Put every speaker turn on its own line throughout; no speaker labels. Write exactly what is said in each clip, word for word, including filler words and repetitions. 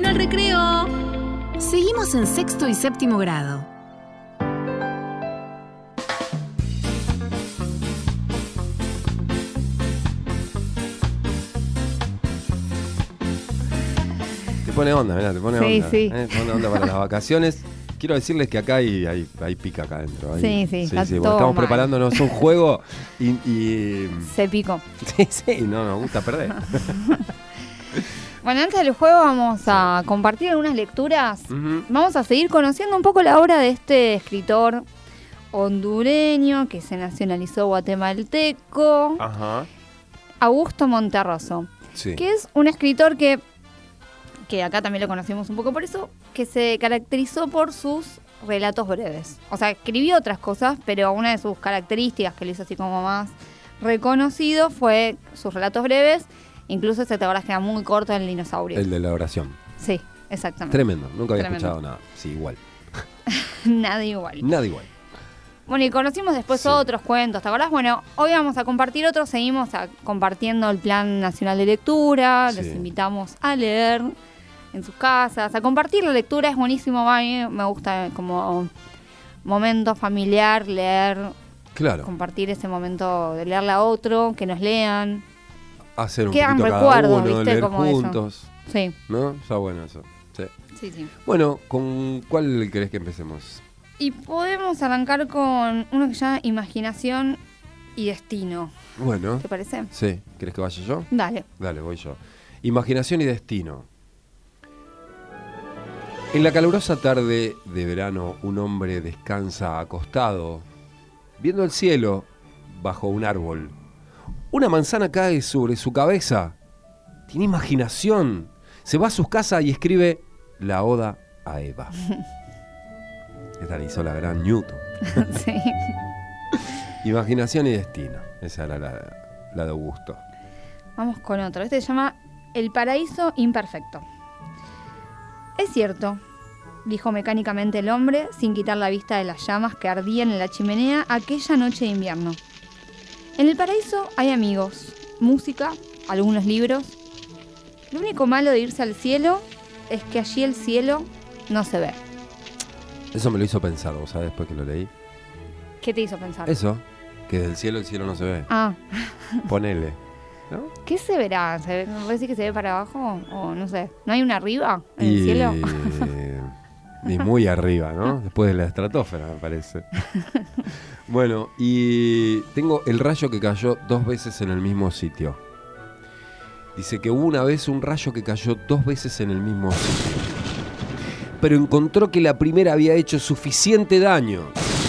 vino el recreo.
Seguimos en sexto y séptimo grado.
Te pone onda, mirá, te pone
Sí,
onda.
sí.
¿eh? Te pone onda para las vacaciones. Quiero decirles que acá hay, hay, hay pica acá adentro. Hay,
Sí, sí, está
porque
todo
estamos
mal.
preparándonos un juego y... y
Se picó.
sí, sí, no nos gusta perder.
Bueno, antes del juego vamos a compartir algunas lecturas.
Ujú.
Vamos a seguir conociendo un poco la obra de este escritor hondureño que se nacionalizó guatemalteco,
Ajá.
Augusto Monterroso,
Sí.
que es un escritor que, que acá también lo conocemos un poco por eso, que se caracterizó por sus relatos breves. O sea, escribió otras cosas, pero una de sus características que lo hizo así como más reconocido fue sus relatos breves. Incluso ese te acordás que era muy corto, el dinosaurio.
El de la oración.
Sí, exactamente.
Tremendo. Nunca había
Tremendo.
escuchado nada. Sí, igual.
Nada igual.
Nada igual.
Bueno, y conocimos después
Sí.
otros cuentos, ¿te acordás? Bueno, hoy vamos a compartir otros, seguimos a- compartiendo el Plan Nacional de Lectura,
Sí.
les invitamos a leer en sus casas, a compartir la lectura, es buenísimo, a mí me gusta como momento familiar, leer,
Claro.
compartir ese momento de leerle a otro, que nos lean.
Hacer un
Quedan
poquito cada
recuerdos,
uno,
¿viste?
leer
Como eso.
juntos.
Sí,
¿No? Está bueno eso. Sí.
sí, sí.
Bueno, ¿con cuál querés que empecemos?
Y podemos arrancar con uno que se llama Imaginación y Destino,
Bueno.
¿te parece?
Sí. ¿Querés que vaya yo?
Dale.
Dale, voy yo. Imaginación y destino. En la calurosa tarde de verano, un hombre descansa acostado, viendo el cielo bajo un árbol. Una manzana cae sobre su cabeza. Tiene imaginación. Se va a su casa y escribe la oda a Eva. Esta la hizo la gran Newton.
Sí.
Imaginación y destino. Esa era la, la de Augusto.
Vamos con otro. Este se llama El paraíso imperfecto. Es cierto, dijo mecánicamente el hombre, sin quitar la vista de las llamas que ardían en la chimenea aquella noche de invierno. En el paraíso hay amigos, música, algunos libros. Lo único malo de irse al cielo es que allí el cielo no se ve.
Eso me lo hizo pensar, ¿vos sabés? Después que lo leí.
¿Qué te hizo pensar?
Eso, que del cielo el cielo no se ve.
Ah,
Ponele. ¿No?
¿qué se verá? ¿Se ve, ¿Me parece que se ve para abajo? O no sé, ¿no hay una arriba en
Y,
el cielo?
y muy arriba, ¿no? Después de la estratosfera, me parece. Bueno, y tengo el rayo que cayó dos veces en el mismo sitio. Dice que hubo una vez un rayo que cayó dos veces en el mismo sitio. Pero encontró que la primera había hecho suficiente daño,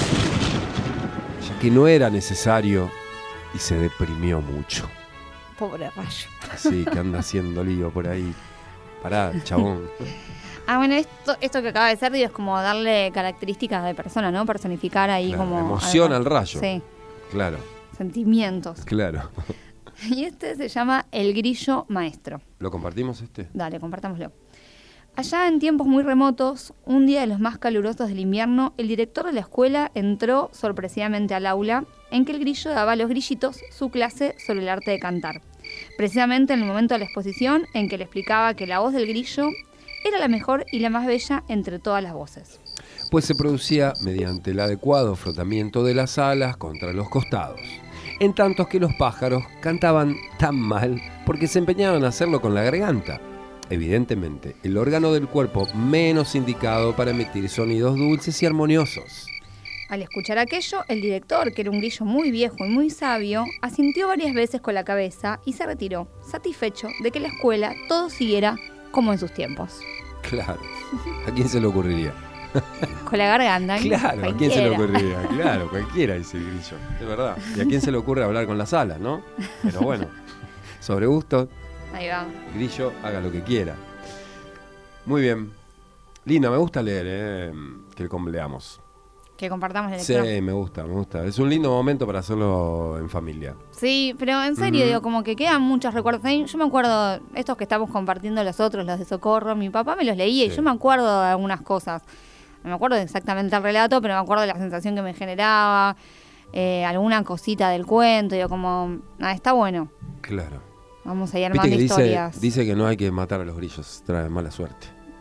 ya que no era necesario, y se deprimió mucho.
Pobre rayo.
Así que anda haciendo lío por ahí. Pará, chabón.
Ah, bueno, esto, esto que acaba de ser, digo, es como darle características de persona, ¿no? Personificar ahí
Claro,
como...
emoción
algo.
al rayo.
Sí,
Claro,
sentimientos.
claro.
Y este se llama El Grillo Maestro.
¿Lo compartimos este?
Dale, compartámoslo. Allá en tiempos muy remotos, un día de los más calurosos del invierno, el director de la escuela entró sorpresivamente al aula en que el grillo daba a los grillitos su clase sobre el arte de cantar. Precisamente en el momento de la exposición en que le explicaba que la voz del grillo era la mejor y la más bella entre todas las voces.
Pues se producía mediante el adecuado frotamiento de las alas contra los costados, en tanto que los pájaros cantaban tan mal porque se empeñaban a hacerlo con la garganta. Evidentemente, el órgano del cuerpo menos indicado para emitir sonidos dulces y armoniosos.
Al escuchar aquello, el director, que era un grillo muy viejo y muy sabio, asintió varias veces con la cabeza y se retiró, satisfecho de que la escuela todo siguiera como en sus tiempos.
Claro, ¿a quién se le ocurriría?
Con la garganta. ¿eh?
Claro, ¿a quién se le
Cualquiera.
ocurriría? Claro, cualquiera dice el grillo, de verdad. ¿Y a quién se le ocurre hablar con las alas, no? Pero bueno, sobre gusto,
Ahí va.
grillo, haga lo que quiera. Muy bien. Linda, me gusta leer, eh, que leamos.
Que compartamos la
Sí,
lectura.
me gusta, me gusta. Es un lindo momento para hacerlo en familia.
Sí, pero en serio,
Ujú.
digo, como que quedan muchos recuerdos. Ahí, yo me acuerdo, estos que estamos compartiendo los otros, los de Socorro, mi papá me los leía y
Sí.
yo me acuerdo de algunas cosas. No me acuerdo exactamente el relato, pero me acuerdo de la sensación que me generaba, eh, alguna cosita del cuento, digo, como, ah, está bueno.
Claro.
Vamos a ir
Viste
armando
que dice,
historias.
dice que no hay que matar a los grillos, trae mala suerte.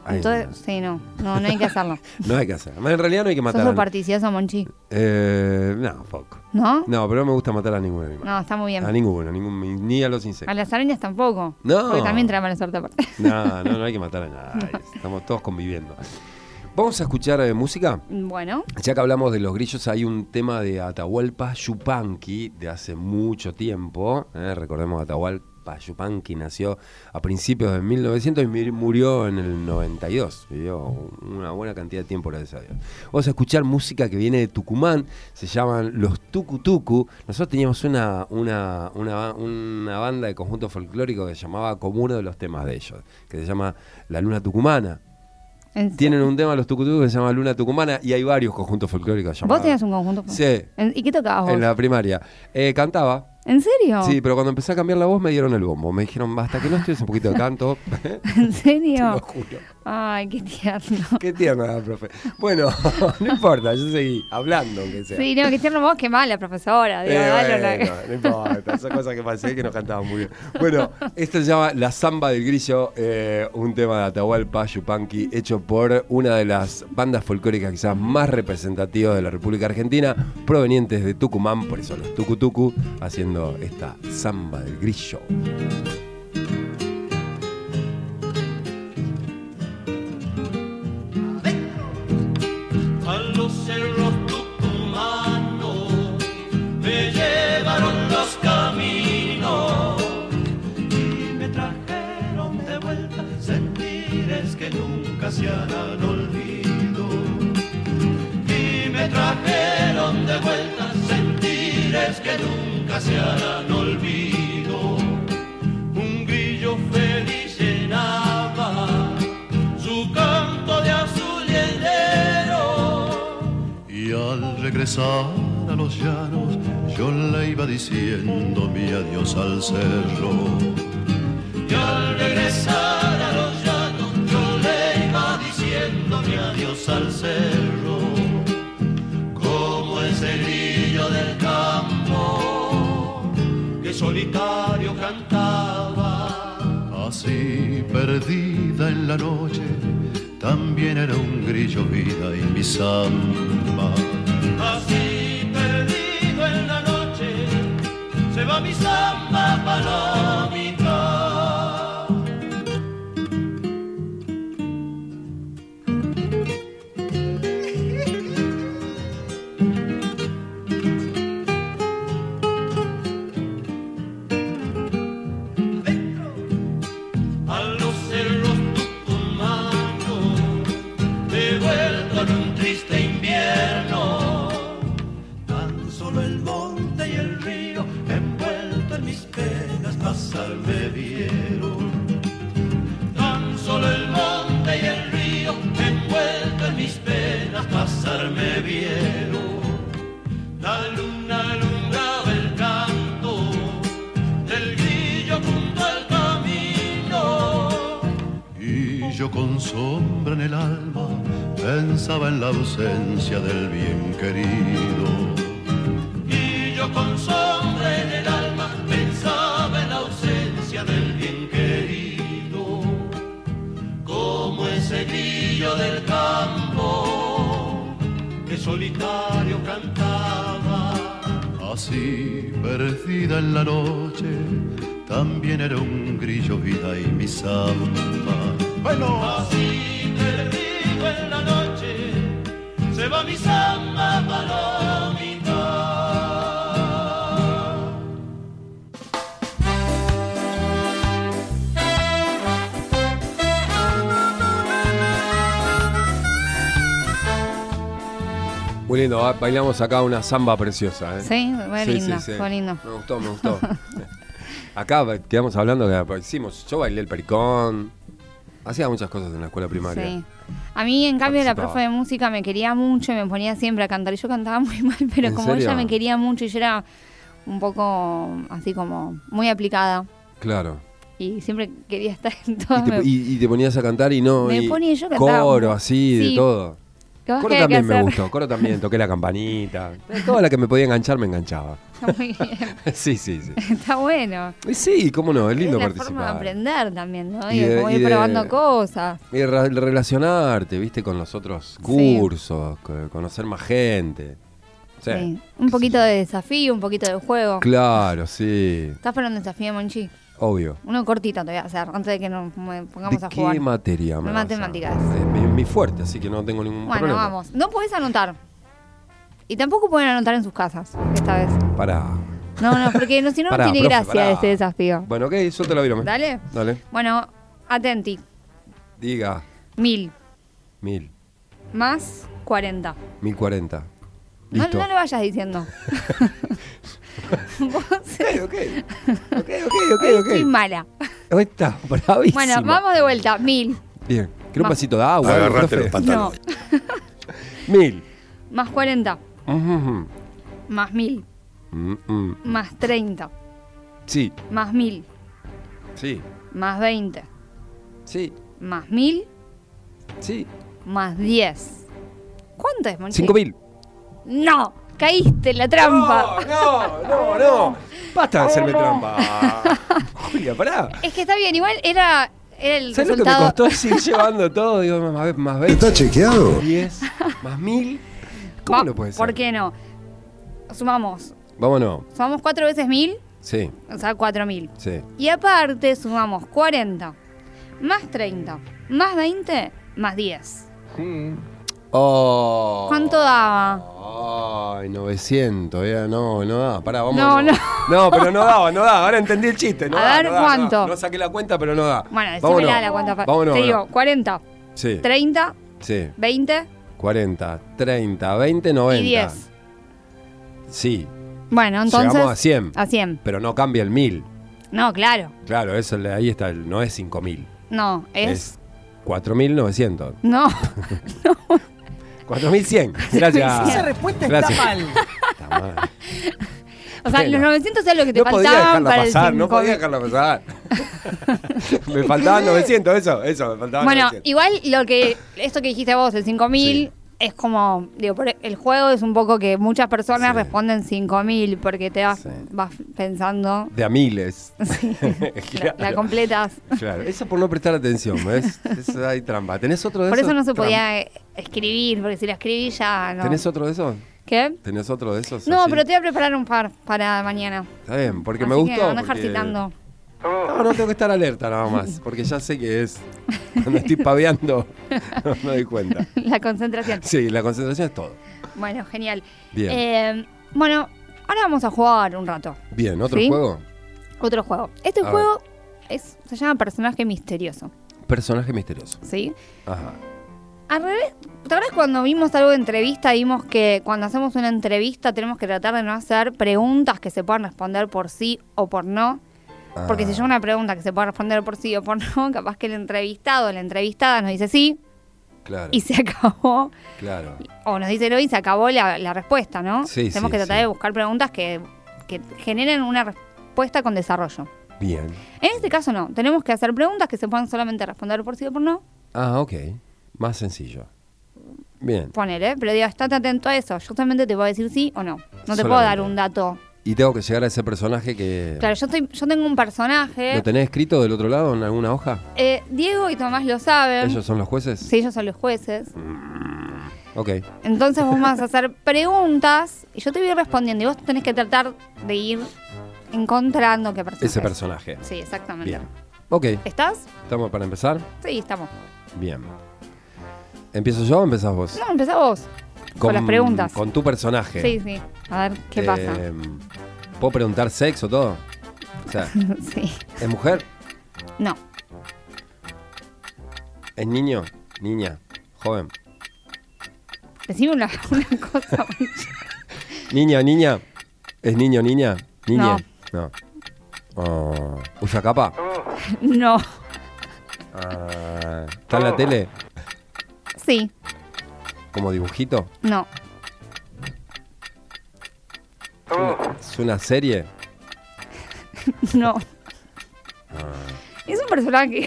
Ay,
Entonces,
no.
sí, no, no, no hay que hacerlo.
No hay que hacer. En realidad no hay que matar
¿Sos
a
supersticioso, Monchi?
eh, No, poco.
¿No?
No, pero no me gusta matar a ningún animal.
No, está muy bien.
A ninguno, ningún, ni a los
A
insectos.
las arañas tampoco.
No.
Porque también trae mala suerte aparte.
No, no, no hay que matar a nadie. Estamos todos conviviendo. Vamos a escuchar eh, música.
Bueno,
Ya que hablamos de los grillos, hay un tema de Atahualpa Yupanqui de hace mucho tiempo. ¿eh? Recordemos, Atahualpa Yupanqui nació a principios de mil novecientos y murió en el noventa y dos. Vivió una buena cantidad de tiempo, gracias a Dios. Vamos a escuchar música que viene de Tucumán. Se llaman los Tucu Tucu. Nosotros teníamos una, una, una, una banda de conjunto folclórico que se llamaba como uno de los temas de ellos, que se llama La Luna Tucumana.
¿en
Tienen
serio?
un tema los tucutucos que se llama Luna Tucumana y hay varios conjuntos folclóricos llamados.
¿Vos tenías un conjunto?
Sí,
¿En- ¿Y qué tocabas vos?
en la primaria. Eh, cantaba.
¿En serio?
Sí, pero cuando empecé a cambiar la voz me dieron el bombo. Me dijeron, basta que no estudies un poquito de canto.
¿En
Te
serio?
lo juro.
Ay, qué tierno.
Qué tierna, profe. Bueno, no importa, yo seguí hablando, aunque sea.
Sí, no, qué tierno vos, qué mala profesora. Digo,
Eh,
dale,
bueno,
la-
no importa, son cosas que pasé que nos cantaban muy bien. Bueno, esto se llama La Zamba del Grillo, eh, un tema de Atahualpa Yupanqui hecho por una de las bandas folclóricas quizás más representativas de la República Argentina, provenientes de Tucumán, por eso los Tucu Tucu, haciendo esta Zamba del Grillo.
A los cerros tucumanos me llevaron los caminos y me trajeron de vuelta sentires que nunca se harán olvido. Y me trajeron de vuelta sentires que nunca se harán olvido. Un grillo feliz llenaba su canto de azul y enero. Y al regresar a los llanos, yo le iba diciendo mi adiós al cerro. Y al regresar a los llanos, yo le iba diciendo mi adiós al cerro. Como ese grillo del campo que solitario cantaba. Así perdida en la noche, también era un grillo vida y mi samba. Así perdido en la noche, se va mi samba palomita. A los cerros tucumanos he vuelto en un triste invierno. Tan solo el monte y el río envuelto en mis penas pasarme vieron. Tan solo el monte y el río envuelto en mis penas pasarme vieron. La luna alumbraba el canto del grillo junto al camino. Y yo con sombra en el alma pensaba en la ausencia del bien querido. Y yo con sombra en el alma pensaba en la ausencia del bien querido. Como ese grillo del campo que solitario cantaba. Así perdida en la noche, también era un grillo vida y mi samba. Bueno, así perdido en la noche, se va mi samba palomita.
Muy lindo, ba- bailamos acá una samba preciosa. ¿eh?
Sí, muy
Sí,
lindo,
sí, sí.
fue lindo.
Me gustó, me gustó. Acá ba- quedamos hablando que hicimos, yo bailé el pericón, hacía muchas cosas en la escuela primaria.
Sí. A mí, en cambio, la
Participaba.
profe de música me quería mucho y me ponía siempre a cantar. Y yo cantaba muy mal, pero
¿En
como
serio?
ella me quería mucho y yo era un poco así como muy aplicada.
Claro.
Y siempre quería estar en
Y
todas.
te,
me-
y- y te ponías a cantar y no.
Me
y
ponía y yo cantaba.
coro, así, de
Sí.
todo.
¿Qué más
Coro
que hay que
también me
hacer?
gustó, Coro también, toqué la campanita. Toda la que me podía enganchar me enganchaba.
Está muy bien.
Sí, sí, sí.
Está bueno.
Y sí, cómo no, es lindo
es la
participar.
forma de aprender también, ¿no?
Y
Y,
de-
como
y
ir
de-
probando cosas.
Y re- relacionarte, viste, con los otros
Sí.
cursos, co- conocer más gente. Sí.
Sí. Un poquito de desafío, un poquito de juego.
Claro, sí,
¿Estás para un desafío, Monchi?
obvio.
Uno cortito te voy a hacer, antes de que nos me pongamos
¿De
a
qué
jugar.
materia me
De
vas a-
matemáticas.
Eh, mi, mi fuerte, así que no tengo ningún
Bueno,
problema.
vamos. No podés anotar. Y tampoco pueden anotar en sus casas, esta vez.
Pará.
No, no, porque no, si no, no
Pará,
tiene
profe,
gracia
pará.
este desafío.
Bueno, ok, suelta la virome.
¿Dale?
Dale.
Bueno, atenti.
Diga,
Mil
mil,
más cuarenta.
mil cuarenta.
No,
Listo.
no lo vayas diciendo. Vos
Ok, ok. Ok, ok, ok,
Estoy
ok.
mala.
Ahí está, bravísimo.
Bueno, vamos de vuelta. Mil.
Bien. ¿Quiere un
Más.
vasito de agua? algo,
Agarrate
profe?
los pantalones.
No.
Mil.
Más cuarenta.
Ujú.
Más mil.
Mm, mm.
Más treinta.
Sí,
Más mil.
sí,
Más veinte.
sí,
Más mil.
sí.
Más diez. ¿Cuánto es, Monchi?
Cinco mil.
No, caíste en la trampa.
No, no, no, no. Basta de hacerme trampa. Julia, pará.
Es que está bien, igual era, era el
¿Sabes lo que me
resultado.
costó seguir llevando todo? Digo, más, más veinte.
¿Está chequeado?
diez, más mil. ¿Cómo
Va,
lo puede ser?
¿Por qué no? Sumamos.
Vámonos.
Sumamos cuatro veces mil,
Sí,
o sea, cuatro mil.
sí.
Y aparte sumamos cuarenta, más treinta, más veinte, más diez.
Oh.
¿Cuánto daba?
Ay, novecientos. eh, No, no da. Pará, vamos.
No, no.
No, pero no daba, no da. Ahora entendí el chiste. No
A
da,
ver,
no da,
¿cuánto?
No, da. No saqué la cuenta, pero no da.
Bueno,
Vámonos.
decímela la cuenta. pa-
Vámonos.
Te digo,
vámonos.
cuarenta,
Sí,
treinta,
sí.
veinte
cuarenta, treinta, veinte, noventa.
y diez.
Sí.
Bueno, entonces.
Llegamos a cien.
A cien.
Pero no cambia el mil.
No, claro.
Claro, eso le- ahí está. el- No es cinco mil.
No, es.
Es cuatro mil novecientos.
No.
cuatro mil cien. Gracias.
Esa respuesta
Gracias.
está mal.
Está mal.
O sea,
Bueno.
los novecientos es lo que te
No podía
faltaban
dejarla
para
pasar,
el
no
cinco mil.
podía dejarla pasar. Me faltaban novecientos, eso, eso, me faltaban
Bueno,
novecientos.
igual lo que esto que dijiste vos, el cinco mil,
Sí.
es como, digo, por el juego es un poco que muchas personas
Sí.
responden cinco mil porque te vas,
Sí.
vas pensando,
De a miles.
la, la completas.
Claro, eso por no prestar atención, ¿ves? Eso hay trampa. ¿Tenés otro de
Por
esos?
eso no se
Tram-
podía eh, escribir, porque si la escribí ya no.
¿Tenés otro de esos?
¿Qué?
¿Tenés otro de esos?
No,
así?
pero te voy a preparar un par para mañana.
Está bien, porque
Así
me
que
gustó.
anda
porque-
ejercitando.
No, no tengo que estar alerta nada más, porque ya sé que es. Cuando estoy paveando, no me doy cuenta.
La concentración.
Sí, la concentración es todo.
Bueno, genial.
Bien.
Eh, bueno, ahora vamos a jugar un rato.
Bien, ¿otro
¿sí?
juego?
Otro juego. Este
A
juego es, se llama Personaje Misterioso.
Personaje misterioso.
¿Sí?
Ajá.
Al revés, ¿te acuerdas cuando vimos algo de entrevista? Vimos que cuando hacemos una entrevista tenemos que tratar de no hacer preguntas que se puedan responder por sí o por no. Porque
Ah,
si yo una pregunta que se puede responder por sí o por no, capaz que el entrevistado o la entrevistada nos dice sí
Claro,
y se acabó.
claro.
O nos dice no y se acabó la, la respuesta, ¿no?
Sí,
Tenemos
sí,
que tratar
sí.
de buscar preguntas que, que generen una respuesta con desarrollo.
Bien.
En este caso no, tenemos que hacer preguntas que se puedan solamente responder por sí o por no.
Ah, ok. Más sencillo. Bien.
Poner, ¿eh? Pero digo, estate atento a eso. Yo solamente te puedo decir sí o no. No te puedo
Solamente.
dar un dato.
Y tengo que llegar a ese personaje que...
Claro, yo, estoy, yo tengo un personaje.
¿Lo tenés escrito del otro lado en alguna hoja?
Eh, Diego y Tomás lo saben.
¿Ellos son los jueces?
Sí, ellos son los jueces.
Ok.
Entonces vos vas a hacer preguntas y yo te voy a ir respondiendo. Y vos tenés que tratar de ir encontrando qué personaje
Ese
es.
personaje.
Sí, exactamente.
Bien. Ok.
¿Estás?
¿Estamos para empezar?
Sí, estamos.
Bien. ¿Empiezo yo o empezás vos?
No, empezá vos. Con las preguntas.
Con tu personaje.
Sí, sí. A ver, ¿qué
Eh,
pasa?
¿Puedo preguntar sexo todo? O sea,
Sí.
¿es mujer?
No.
¿Es niño? Niña. Joven.
Decime una, una cosa.
Niña, niña. ¿Es niño, niña? Niña.
No.
No. Oh. ¿Usa capa?
No.
Ah, ¿está en la tele?
Sí.
¿Como dibujito?
No.
¿Es una serie?
No. Es un personaje.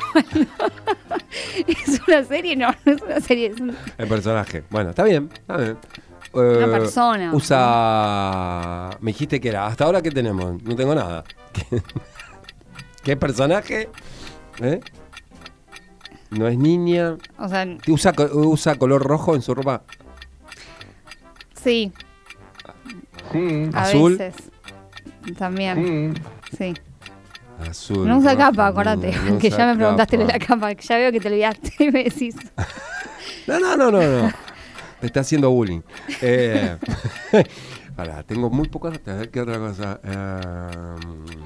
Es una serie, no, no es una serie. Es un...
El personaje. Bueno, está bien, está bien.
Una
Eh,
persona.
Usa... Me dijiste que era. ¿Hasta ahora qué tenemos? No tengo nada. ¿Qué, ¿Qué personaje? ¿Eh? No es niña.
O sea,
¿Usa, co- ¿Usa color rojo en su ropa?
sí. A
¿Azul?
veces. También. Sí.
Azul.
No usa
rojo,
capa, acordate.
no
que
usa
ya me preguntaste de
capa.
la capa. Que ya veo que te olvidaste y me decís.
No, no, no, no, no. Te está haciendo bullying. Eh, pará, tengo muy pocas. A ver qué otra cosa. Eh,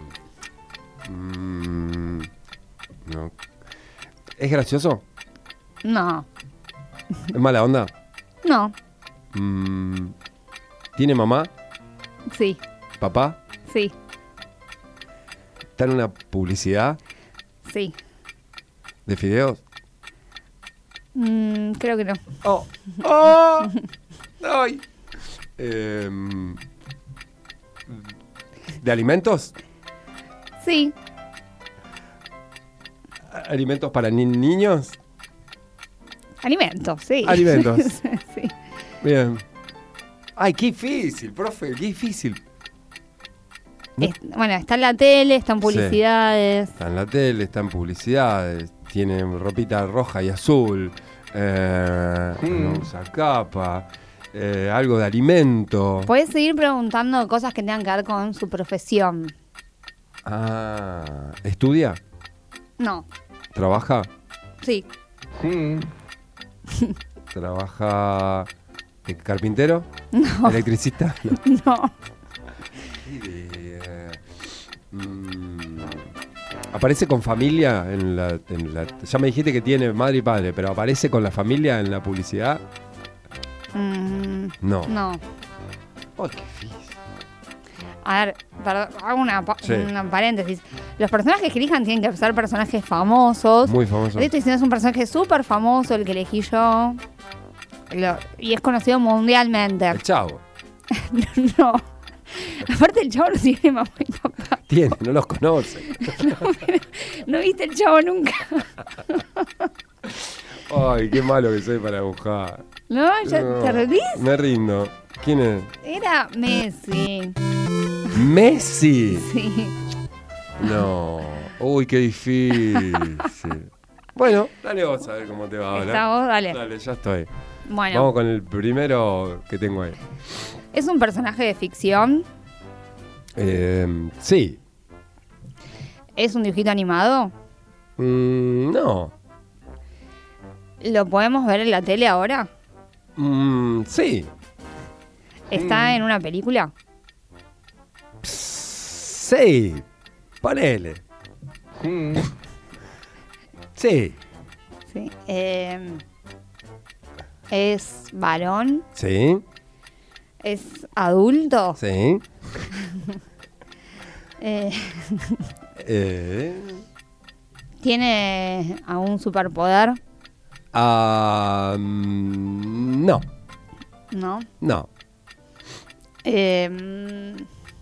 mm, no. ¿Es gracioso?
No.
¿Es mala onda?
No.
Mm, ¿Tiene mamá?
Sí.
¿Papá?
Sí.
¿Está en una publicidad
Sí.
de fideos?
Mm, creo que no.
¡Oh! ¡Oh! ¡Ay! Eh, ¿De alimentos?
Sí.
¿Alimentos para ni- niños?
Alimentos, sí.
Alimentos.
Sí.
Bien. Ay, qué difícil, profe, qué difícil. No.
Es- bueno, está en la tele, está en publicidades.
Está en la tele, está en publicidades, tiene ropita roja y azul, eh, no usa capa, eh, algo de alimento.
Puedes seguir preguntando cosas que tengan que ver con su profesión.
Ah, ¿estudia?
No.
¿Trabaja?
Sí.
¿Trabaja de carpintero?
No.
¿Electricista? No.
No.
Eh, mm, ¿Aparece con familia en la, en la- ya me dijiste que tiene madre y padre, pero ¿aparece con la familia en la publicidad?
Mm,
No.
no.
Oh, qué difícil.
A ver, perdón, hago una, pa-
Sí.
una paréntesis. Los personajes que elijan tienen que ser personajes famosos.
Muy famoso.
Estoy diciendo es un personaje súper famoso el que elegí yo. Lo- y es conocido mundialmente.
El Chavo.
No. Aparte el chavo no tiene mamá y papá.
Tiene, no los conoce.
No viste el chavo nunca.
Ay, qué malo que soy para buscar.
¿No? ¿Ya
No,
te rendís?
Me rindo. ¿Quién es?
Era Messi.
Messi.
Sí.
No. Uy, qué difícil. Bueno, dale vos a ver cómo te va ahora.
Está vos, dale.
Dale, ya estoy.
Bueno,
Vamos con el primero que tengo ahí.
es un personaje de ficción.
Eh, sí.
Es un dibujito animado.
Mm, no.
¿Lo podemos ver en la tele ahora?
Mm, sí.
¿Está en una película?
Sí. Ponele. Sí.
Sí. Eh, ¿Es varón?
Sí.
¿Es adulto?
Sí.
Eh,
Eh,
¿Tiene algún superpoder?
ah, mm, no.
¿No?
No.
Eh,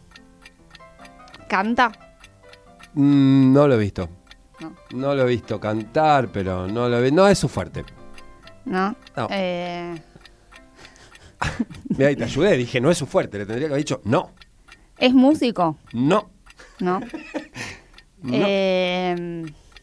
¿Canta?
Mm, no lo he visto.
No.
No lo he visto cantar, pero no lo he No es su fuerte.
¿No?
No.
Eh,
Mira, y te ayudé. Dije, no es su fuerte. Le tendría que haber dicho, no.
¿Es músico?
No.
¿No?
No.
Eh,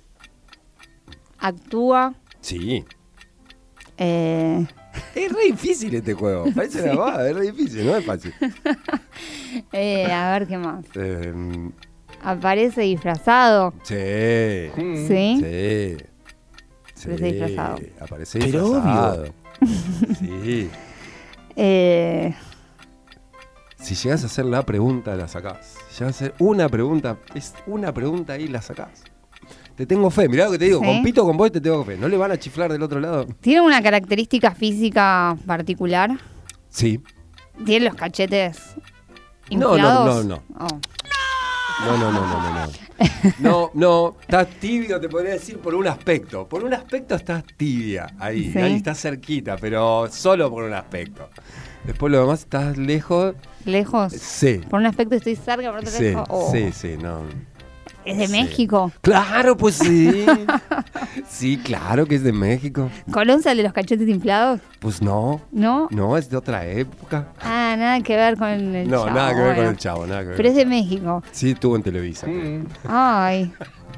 ¿Actúa?
Sí.
Eh,
Es re difícil este juego. Parece una bobada, es re difícil, no es fácil.
eh, a ver qué más.
Eh,
¿Aparece disfrazado?
sí.
¿Sí?
Sí. Sí.
Aparece disfrazado.
Aparece
Pero
disfrazado. Sí.
Eh,
Si llegas a hacer la pregunta, la sacás. Si llegas a hacer una pregunta, es una pregunta y la sacás. Te tengo fe, mirá lo que te digo,
¿Sí?
compito con vos y te tengo fe. ¿No le van a chiflar del otro lado?
¿Tiene una característica física particular?
Sí.
¿Tiene los cachetes
No, no,
inflados?
no, no.
Oh.
No, no, no, no, no, no. No, no, estás tibio, te podría decir, por un aspecto. Por un aspecto estás tibia, ahí,
Sí.
ahí estás cerquita, pero solo por un aspecto. Después lo demás estás lejos.
¿Lejos?
Sí.
Por un aspecto estoy cerca, por otro
Sí,
lejos. Oh.
sí, sí, no.
¿Es de
Sí.
México?
Claro, pues sí. Sí, claro que es de México.
¿Colón el de los cachetes inflados?
Pues no.
¿No?
No, es de otra época.
Ah, nada que ver con el
No,
Chavo.
nada que ver con
Bueno.
el Chavo, nada que ver.
Pero es de México.
Sí, estuvo en Televisa.
Ay.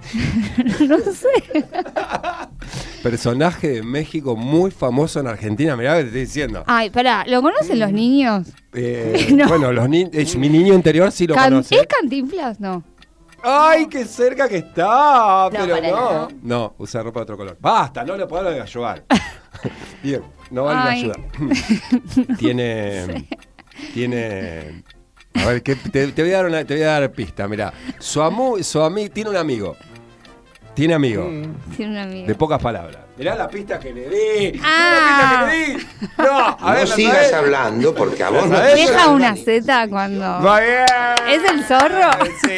No sé.
Personaje de México muy famoso en Argentina. Mirá lo que te estoy diciendo.
Ay, pará, ¿lo conocen los niños?
Eh,
No.
Bueno, los ni- eh, mi niño interior sí lo
Can-
conoce.
¿Es Cantinflas? No.
¡Ay, qué cerca que está!
No,
Pero
para
no.
nada.
No, usa ropa de otro color. Basta, no le puedo ayudar. Bien, no vale la
Ay.
ayuda. Tiene. Tiene. A ver, que te, te voy a dar una, te voy a dar pista. Mirá, su amigo, su ami- tiene un amigo. Tiene amigo.
Tiene un amigo.
De pocas palabras. Mirá la pista que le di. Mirá
Ah.
la pista que le di. No, a
No
ver, ¿la
sigas
sabés?
hablando porque a vos no
¿Sabés?
te
Deja
sale
una
ni-
Z cuando...
Va bien.
¿Es el zorro?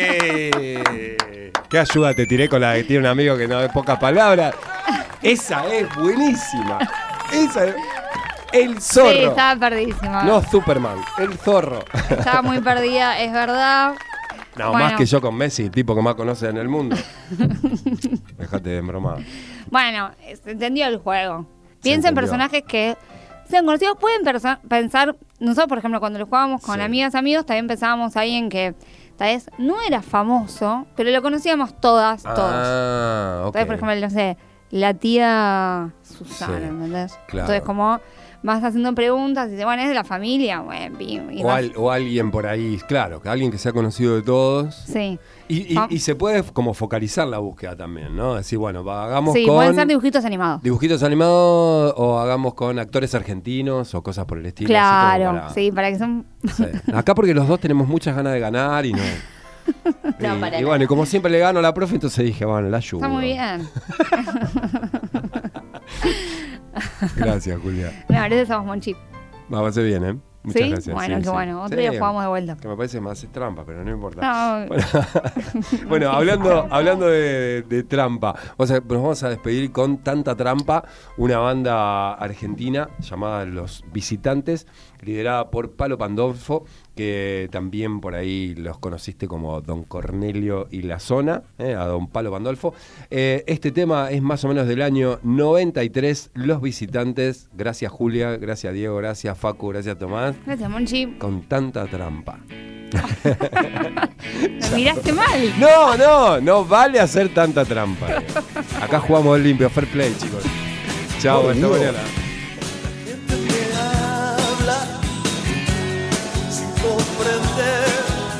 Sí. Qué ayuda te tiré con la que tiene un amigo que no de pocas palabras. Esa es buenísima. Esa es. El zorro.
Sí, estaba perdidísima.
No Superman, el zorro.
Estaba muy perdida, es verdad.
No,
Bueno.
más que yo con Messi, el tipo que más conoce en el mundo. Déjate de embromar.
Bueno, se entendió el juego.
Se
Piensa en
entendió.
personajes que sean conocidos. Pueden persa- pensar, nosotros por ejemplo cuando lo jugábamos con
Sí.
amigas, amigos, también pensábamos ahí en que tal vez no era famoso, pero lo conocíamos todas, todos.
Ah, ok.
Entonces, por ejemplo, no sé, la tía Susana,
Sí,
¿entendés?
claro.
Entonces como vas haciendo preguntas y dices, bueno, es de la familia, bueno, pim, y
O,
vas-
al- o alguien por ahí, claro, que alguien que sea conocido de todos.
Sí.
Y, y-
Fam-
y se puede como focalizar la búsqueda también, ¿no? Decir, bueno, va, hagamos
Sí,
con
pueden ser dibujitos animados.
dibujitos animados o hagamos con actores argentinos o cosas por el estilo. así
Claro,
como para-
sí, para que son...
sí. Acá porque los dos tenemos muchas ganas de ganar y no.
No,
y,
para
y bueno, y como siempre le gano a la profe, entonces dije, bueno, la ayudo.
Está muy bien.
Gracias, Julia.
No, gracias somos Monchi.
Va a ser bien, ¿eh? Muchas
¿Sí?
gracias.
Bueno,
sí,
qué
sí.
bueno. Otro
Sí,
día jugamos de vuelta.
Que me parece más es trampa, pero no importa.
No,
Bueno, bueno, hablando, hablando de, de trampa, o sea, nos vamos a despedir con Tanta Trampa, una banda argentina llamada Los Visitantes, liderada por Palo Pandolfo, que también por ahí los conociste como Don Cornelio y la Zona, eh, a Don Palo Pandolfo. Eh, este tema es más o menos del año noventa y tres, Los Visitantes. Gracias Julia, gracias Diego, gracias Facu, gracias Tomás.
gracias Monchi.
Con Tanta Trampa.
Me miraste mal.
No, no, no vale hacer tanta trampa. eh. Acá jugamos limpio, fair play, chicos. Chao, hasta
Dios.
mañana.
Gente que habla sin comprender,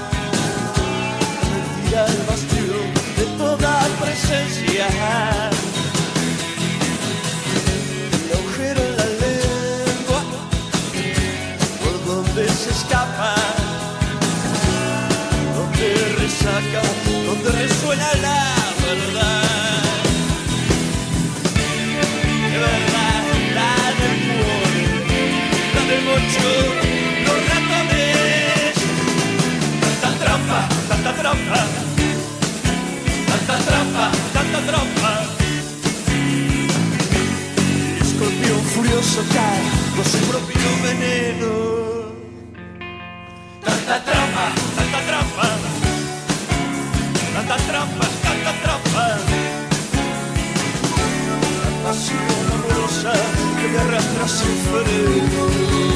retira el bastión de toda presencia. El agujero en la lengua, por donde se escapa, donde resaca, donde resuena la verdad. De verdad, la del cuore, la del mocho, los ratones. Tanta trampa, tanta trampa, tanta trampa, tanta trampa. El escorpión furioso cae con su propio veneno. Tanta trampa, tanta trampa, tanta trampa, tanta trampa. Pasión amorosa que me arrastra sin freno.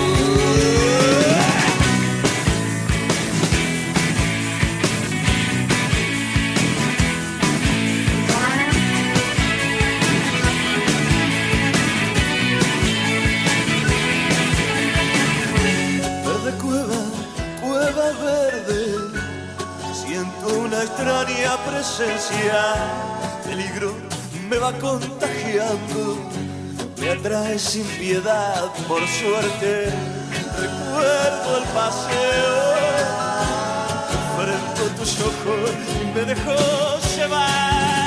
Verde cueva, cueva verde, siento una extraña presencia, peligro me va contagiando, me atrae sin piedad, por suerte, recuerdo el paseo, enfrento tus ojos y me dejó llevar.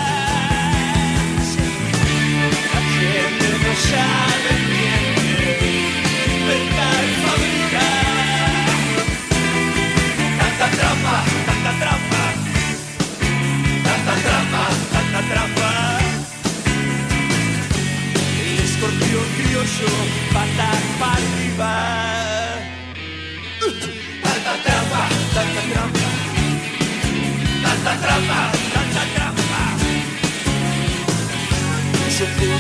La gente no sabe bien inventar y fabricar. Tanta trampa, tanta trampa, tanta trampa, tanta trampa. El escorpión criollo pata para arriba. Tanta trampa, tanta trampa, tanta trampa.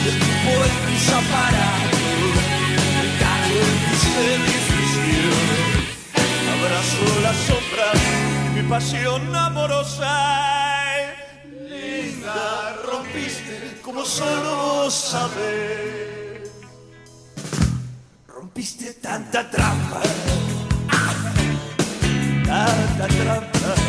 escupo en mis aparatos, cago en mis edificios, abrazo las sombras de mi pasión amorosa. Linda, rompiste como solo vos sabés, rompiste tanta trampa, ah, tanta trampa.